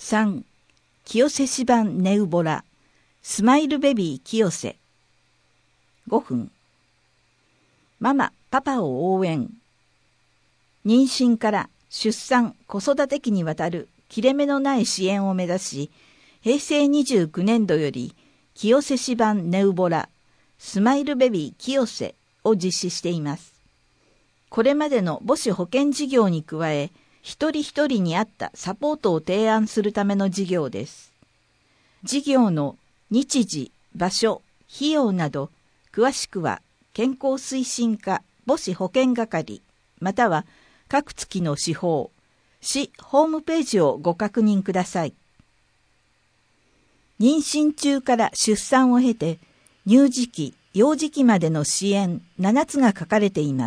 3. 清瀬市版ネウボラスマイルベビー清瀬5分。ママ、パパを応援。妊娠から出産、子育て期にわたる切れ目のない支援を目指し、平成29年度より清瀬市版ネウボラスマイルベビー清瀬を実施しています。これまでの母子保健事業に加え、一人一人に合ったサポートを提案するための事業です。事業の日時、場所、費用など、詳しくは健康推進課母子保健係または各月の司法、市ホームページをご確認ください。妊娠中から出産を経て、乳児期、幼児期までの支援7つが書かれています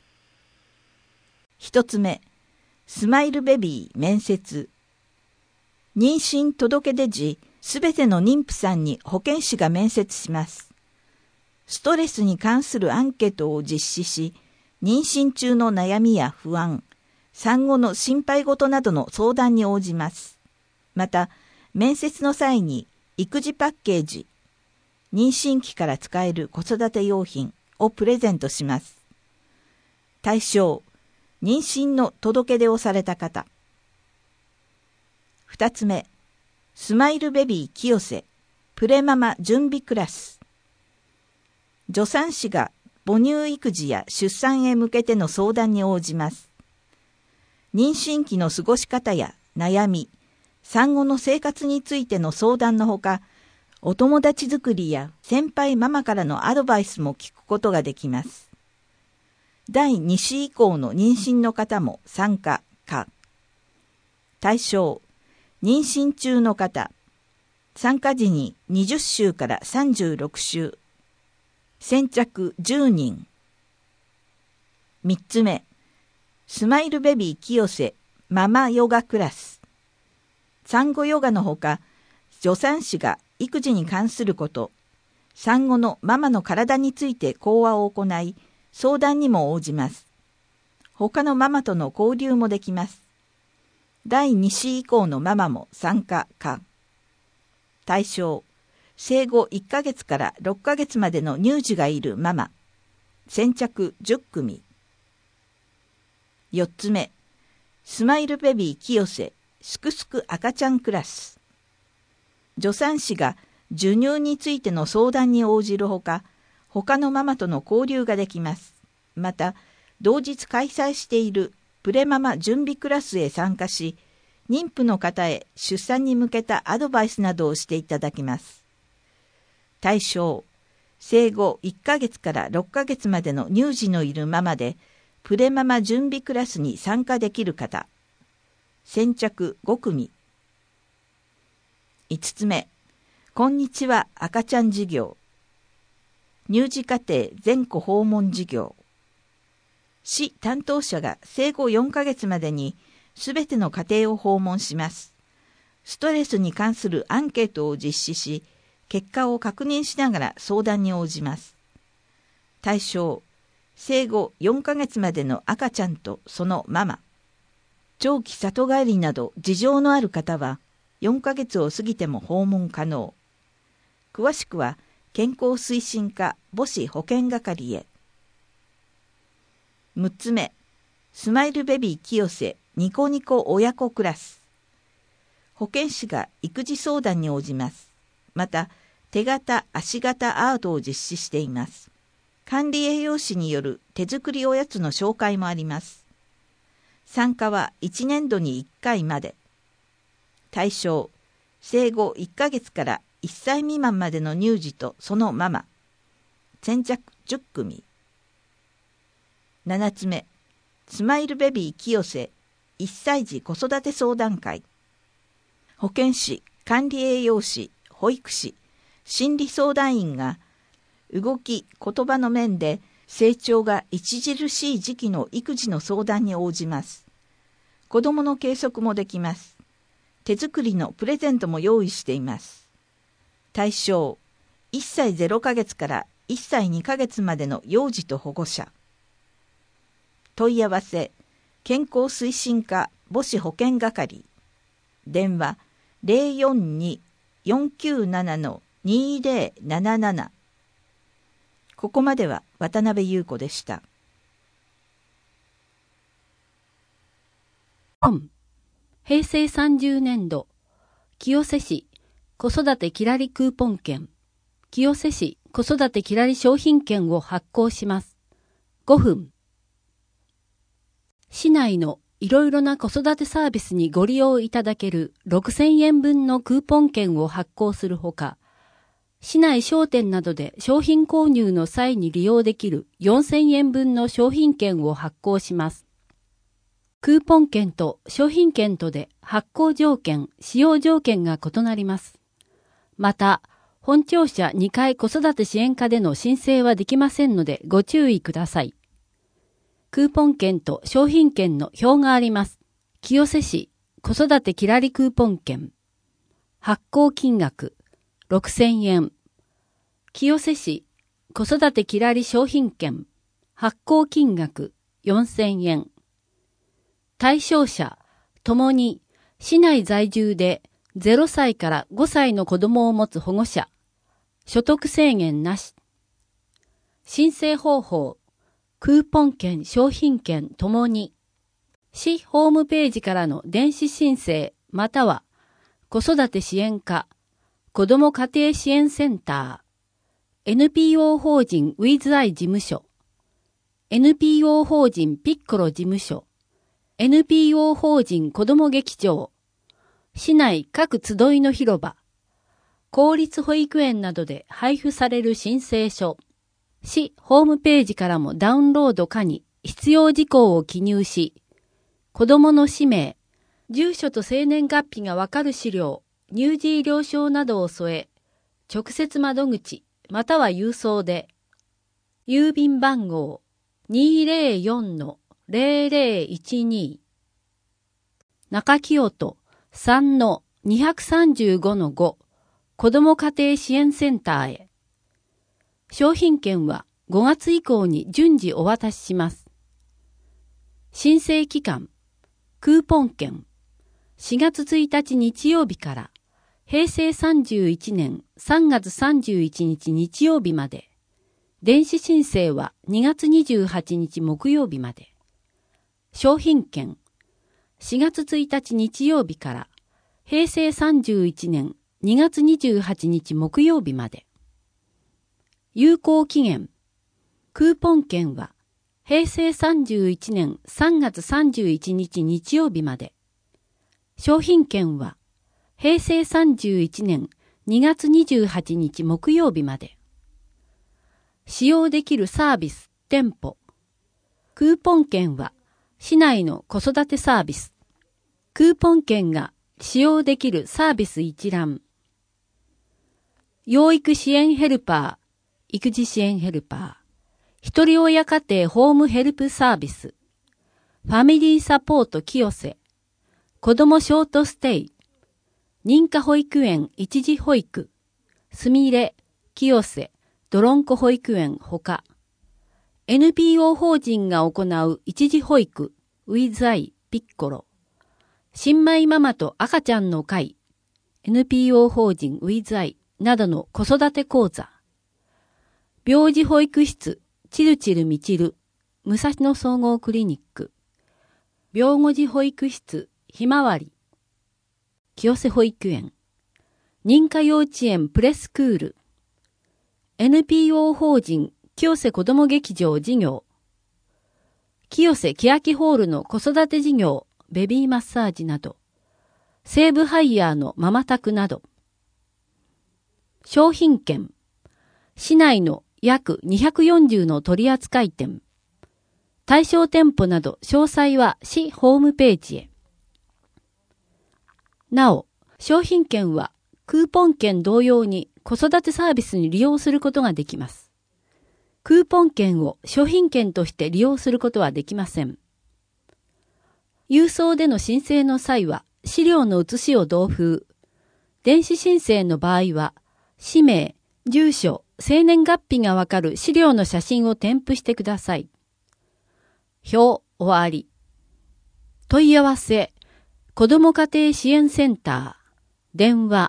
。1つ目、スマイルベビー面接。妊娠届出時、すべての妊婦さんに保健師が面接します。ストレスに関するアンケートを実施し、妊娠中の悩みや不安、産後の心配事などの相談に応じます。また、面接の際に育児パッケージ、妊娠期から使える子育て用品をプレゼントします。対象、妊娠の届け出をされた方。2つ目、スマイルベビー清瀬プレママ準備クラス。助産師が母乳育児や出産へ向けての相談に応じます。妊娠期の過ごし方や悩み、産後の生活についての相談のほか、お友達作りや先輩ママからのアドバイスも聞くことができます。第2子以降の妊娠の方も参加可。対象、妊娠中の方。参加時に20週から36週。先着10人。3つ目、スマイルベビー清瀬ママヨガクラス。産後ヨガのほか、助産師が育児に関すること、産後のママの体について講話を行い、相談にも応じます。他のママとの交流もできます。第2子以降のママも参加可。対象、生後1ヶ月から6ヶ月までの乳児がいるママ。先着10組。4つ目、スマイルベビー清瀬すくすく赤ちゃんクラス。助産師が授乳についての相談に応じるほか、他のママとの交流ができます。また、同日開催しているプレママ準備クラスへ参加し、妊婦の方へ出産に向けたアドバイスなどをしていただきます。対象、生後1ヶ月から6ヶ月までの乳児のいるママで、プレママ準備クラスに参加できる方。先着5組。5つ目、こんにちは赤ちゃん事業。乳児家庭全戸訪問事業。市担当者が生後4ヶ月までにすべての家庭を訪問します。ストレスに関するアンケートを実施し、結果を確認しながら相談に応じます。対象、生後4ヶ月までの赤ちゃんとそのママ。長期里帰りなど事情のある方は4ヶ月を過ぎても訪問可能。詳しくは健康推進課母子保健係へ。6つ目、スマイルベビー清瀬ニコニコ親子クラス。保健師が育児相談に応じます。また、手形、足形アートを実施しています。管理栄養士による手作りおやつの紹介もあります。参加は1年度に1回まで。対象、生後1ヶ月から1歳未満までの乳児とそのママ。先着10組。7つ目、スマイルベビー清瀬1歳児子育て相談会。保健師、管理栄養士、保育士、心理相談員が動き、言葉の面で成長が著しい時期の育児の相談に応じます。子どもの計測もできます。手作りのプレゼントも用意しています。対象、1歳0ヶ月から1歳2ヶ月までの幼児と保護者。問い合わせ、健康推進課母子保健係。電話 042-497-2077。ここまでは渡辺優子でした。 平成30年度、清瀬市子育てきらりクーポン券、清瀬市子育てきらり商品券を発行します。5分。市内のいろいろな子育てサービスにご利用いただける6000円分のクーポン券を発行するほか、市内商店などで商品購入の際に利用できる4000円分の商品券を発行します。クーポン券と商品券とで発行条件、使用条件が異なります。また、本庁舎2階子育て支援課での申請はできませんのでご注意ください。クーポン券と商品券の表があります。清瀬市子育てきらりクーポン券。発行金額6000円。清瀬市子育てきらり商品券。発行金額4000円。対象者ともに市内在住で0歳から5歳の子供を持つ保護者。所得制限なし。申請方法。クーポン券、商品券ともに、市ホームページからの電子申請または子育て支援課、子ども家庭支援センター、NPO 法人ウィズアイ事務所、NPO 法人ピッコロ事務所、NPO 法人子ども劇場、市内各集いの広場、公立保育園などで配布される申請書、市ホームページからもダウンロード可に必要事項を記入し、子供の氏名、住所と生年月日がわかる資料、乳児医療証などを添え、直接窓口または郵送で、郵便番号 204-0012 中清都 3-235-5 子ども家庭支援センターへ。商品券は5月以降に順次お渡しします。申請期間、クーポン券、4月1日日曜日から平成31年3月31日日曜日まで、電子申請は2月28日木曜日まで。商品券、4月1日日曜日から平成31年2月28日木曜日まで。有効期限。クーポン券は平成31年3月31日日曜日まで。商品券は平成31年2月28日木曜日まで。使用できるサービス、店舗。クーポン券は市内の子育てサービス。クーポン券が使用できるサービス一覧。養育支援ヘルパー。育児支援ヘルパー、一人親家庭ホームヘルプサービス、ファミリーサポート清瀬、子どもショートステイ、認可保育園一時保育、すみれ、清瀬、どろんこ保育園ほか、NPO 法人が行う一時保育、ウィズアイ、ピッコロ、新米ママと赤ちゃんの会、NPO 法人ウィズアイなどの子育て講座、病児保育室、チルチルミチル、武蔵野総合クリニック、病後児保育室、ひまわり、清瀬保育園、認可幼稚園プレスクール、NPO 法人清瀬子ども劇場事業、清瀬欅ホールの子育て事業、ベビーマッサージなど、西武ハイヤーのママ宅など、商品券、市内の約240の取扱店。対象店舗など詳細は市ホームページへ。なお、商品券はクーポン券同様に子育てサービスに利用することができます。クーポン券を商品券として利用することはできません。郵送での申請の際は資料の写しを同封。電子申請の場合は、氏名、住所、生年月日がわかる資料の写真を添付してください。表終わり。問い合わせ、子ども家庭支援センター、 電話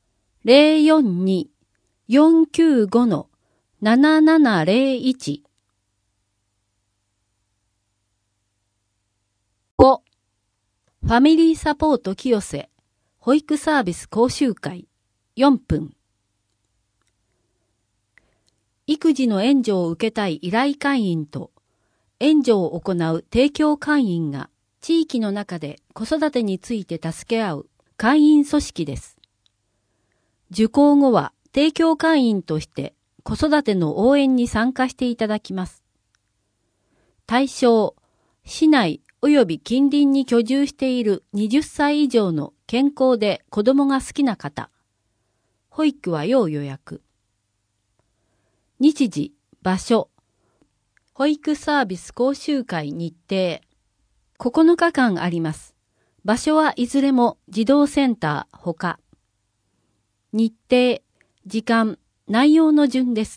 042-495-7701。5. ファミリーサポート清瀬保育サービス講習会4分。育児の援助を受けたい依頼会員と援助を行う提供会員が地域の中で子育てについて助け合う会員組織です。受講後は提供会員として子育ての応援に参加していただきます。対象、市内及び近隣に居住している20歳以上の健康で子供が好きな方。保育は要予約。日時、場所、保育サービス講習会日程。9日間あります。場所はいずれも児童センターほか。日程、時間、内容の順です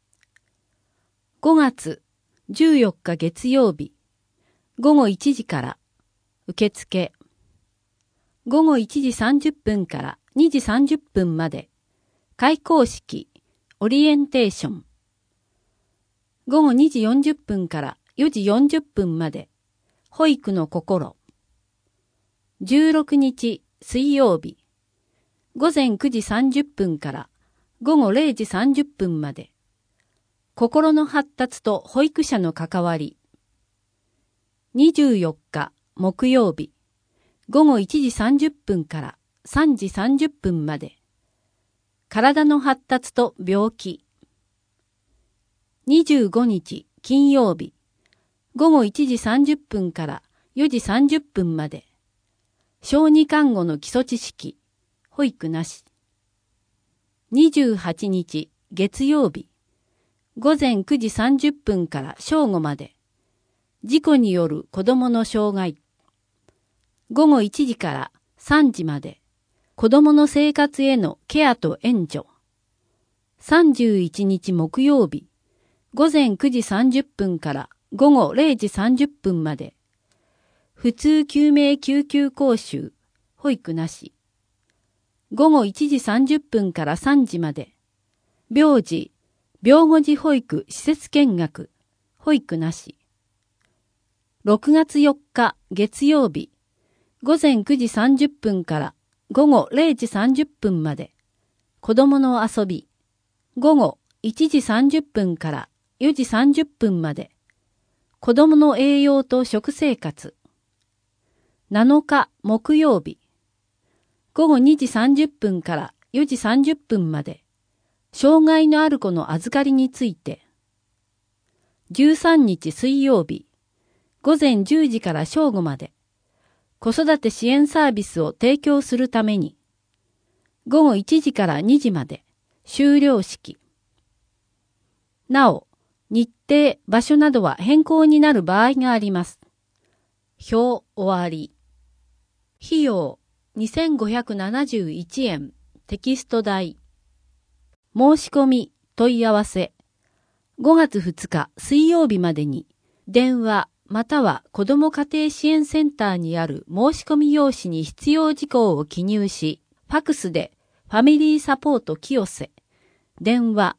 。5月14日月曜日、午後1時から受付。午後1時30分から2時30分まで開講式、オリエンテーション。午後2時40分から4時40分まで保育の心。16日水曜日、午前9時30分から午後0時30分まで心の発達と保育者の関わり。24日木曜日、午後1時30分から3時30分まで体の発達と病気。25日金曜日、午後1時30分から4時30分まで小児看護の基礎知識、保育なし。28日月曜日、午前9時30分から正午まで事故による子供の障害。午後1時から3時まで子供の生活へのケアと援助。31日木曜日、午前9時30分から午後0時30分まで普通救命救急講習、保育なし。午後1時30分から3時まで病児、病後児保育施設見学、保育なし。6月4日月曜日、午前9時30分から午後0時30分まで子供の遊び。午後1時30分から4時30分まで子供の栄養と食生活。7日木曜日、午後2時30分から4時30分まで障害のある子の預かりについて。13日水曜日、午前10時から正午まで子育て支援サービスを提供するために。午後1時から2時まで修了式。なお、日程、場所などは変更になる場合があります。表終わり。費用2571円、テキスト代。申し込み、問い合わせ。5月2日水曜日までに、電話または子ども家庭支援センターにある申し込み用紙に必要事項を記入し、ファクスでファミリーサポート清瀬。電話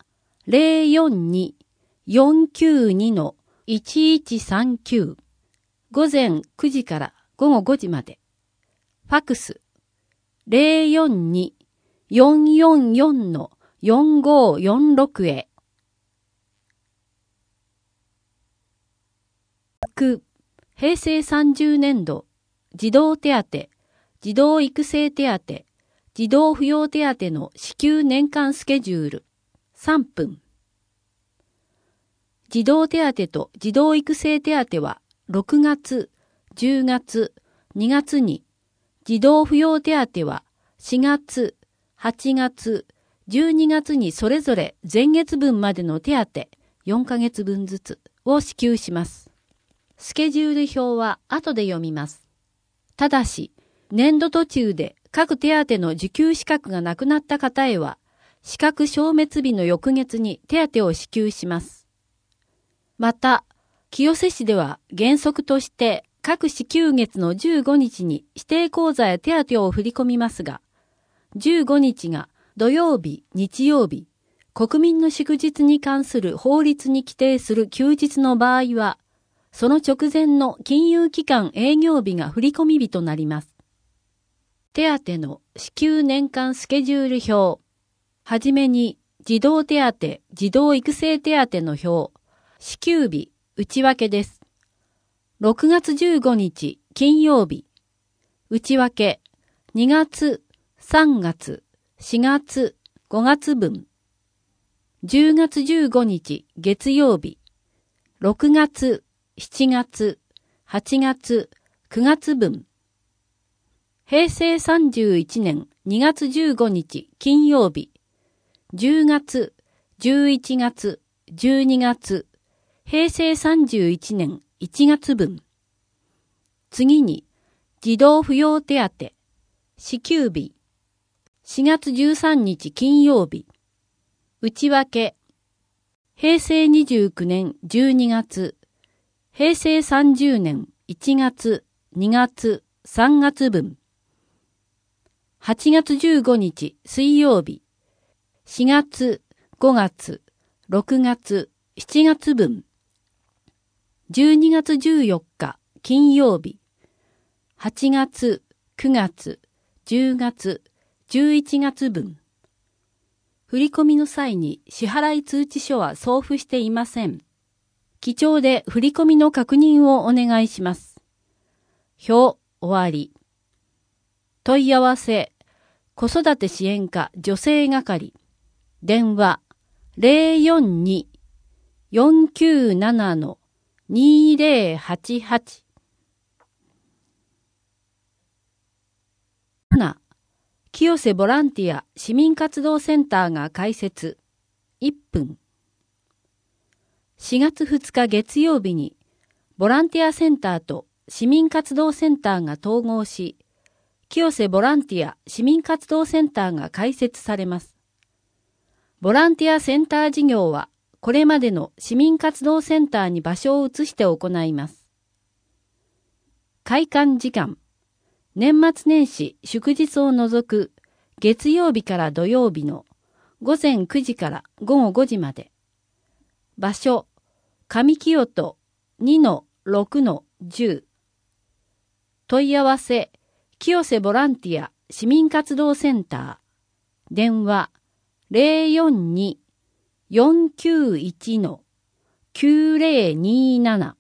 042-492-1139。午前9時から午後5時まで。ファクス 042-444-4546 へ。平成30年度児童手当、児童育成手当、児童扶養手当の支給年間スケジュール3分。児童手当と児童育成手当は6月、10月、2月に、児童扶養手当は4月、8月、12月にそれぞれ前月分までの手当4ヶ月分ずつを支給します。スケジュール表は後で読みます。ただし、年度途中で各手当の受給資格がなくなった方へは、資格消滅日の翌月に手当を支給します。また、清瀬市では原則として各支給月の15日に指定口座へ手当を振り込みますが、 15日が土曜日、日曜日、国民の祝日に関する法律に規定する休日の場合は、その直前の金融機関営業日が振込日となります。手当の支給年間スケジュール表。はじめに、児童手当、児童育成手当の表。支給日、内訳です。6月15日、金曜日。内訳、2月、3月、4月、5月分。10月15日、月曜日。6月、7月、8月、9月分。平成31年2月15日金曜日。10月、11月、12月。平成31年1月分。次に、児童扶養手当。支給日。4月13日金曜日。内訳。平成29年12月。平成30年1月、2月、3月分。8月15日水曜日。4月、5月、6月、7月分。12月14日金曜日。8月、9月、10月、11月分。振込の際に支払い通知書は送付していません。記帳で振込の確認をお願いします。表終わり。問い合わせ、子育て支援課女性係。電話、042-497-2088。7. 清瀬ボランティア市民活動センターが開設。1分。4月2日月曜日に、ボランティアセンターと市民活動センターが統合し、清瀬ボランティア市民活動センターが開設されます。ボランティアセンター事業は、これまでの市民活動センターに場所を移して行います。開館時間。年末年始祝日を除く月曜日から土曜日の午前9時から午後5時まで。場所、上清戸 2-6-10。問い合わせ、清瀬ボランティア市民活動センター。電話、042-491-9027。